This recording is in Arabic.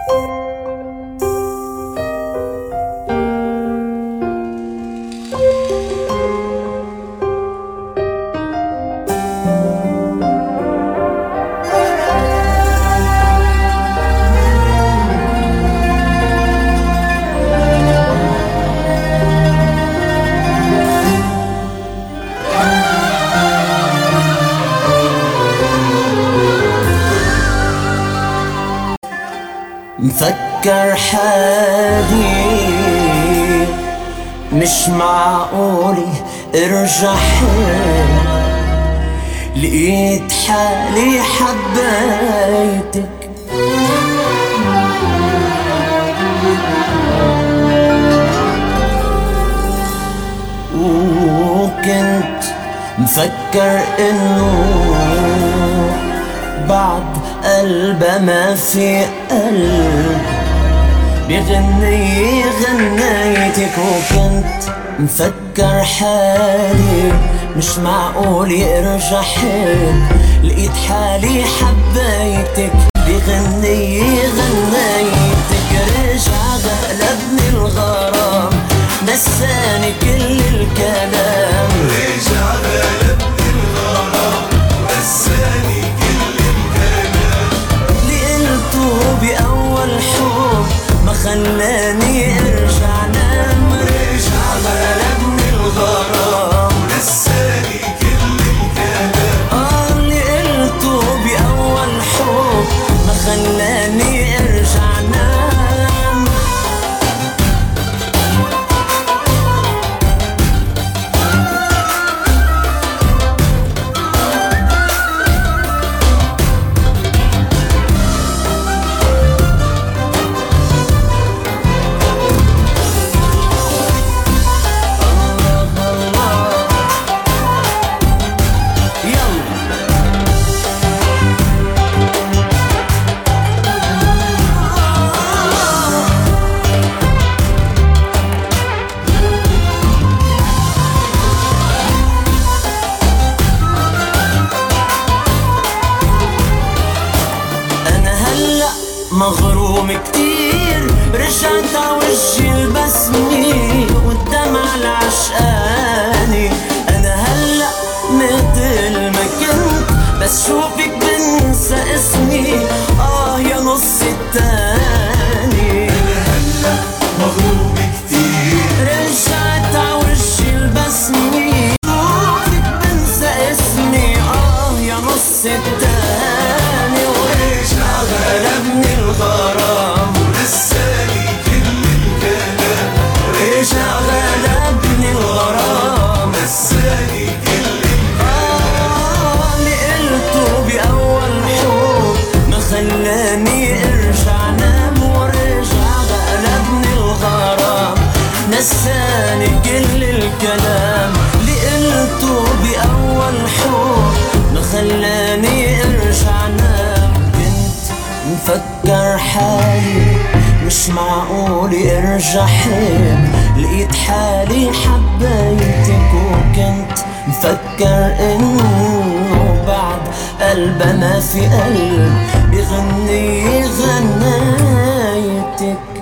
مفكر حالي مش معقولي ارجع حيل، لقيت حالي حبيتك وكنت مفكر انه بعد قلبه ما في قلب بغني غنيتك، وكنت مفكر حالي مش معقول ارجع حيل، لقيت حالي حبيتك بغني غنيتك. رجع غلبني الغرام نساني كل الكلام، رجع غلبني الغرام نساني كل الكلام، اللي قلته بأول حب ما خلاني ارجع نام. رجع غلبني الغرام نساني كل الكلام، اللي قلته بأول حب ما خلاني ارجع نام. مغروم كتير رجعت عوجي البسمي والدمع العشقاني، انا هلأ مثل ما كنت بس شوفك بنسى اسمي، يا نص التاني. أنا هلأ مغروم كتير رجعت عوجي البسمي شوفك بنسى اسمي، يا نص التاني. ورجع غلبني الغرام نساني كل الكلام، رجع غلبني الغرام نساني كل الكلام، اللي قلته بأول حب ما خلاني ارجع نام. ورجع غلبني الغرام نساني كل الكلام، اللي قلته بأول حب ما خلاني ارجع نام. كنت مفكر حالي مش معقول ارجع حيل، لقيت حالي حبيتك وكنت مفكر انه بعد قلبه ما في قلب بغني غنيتك.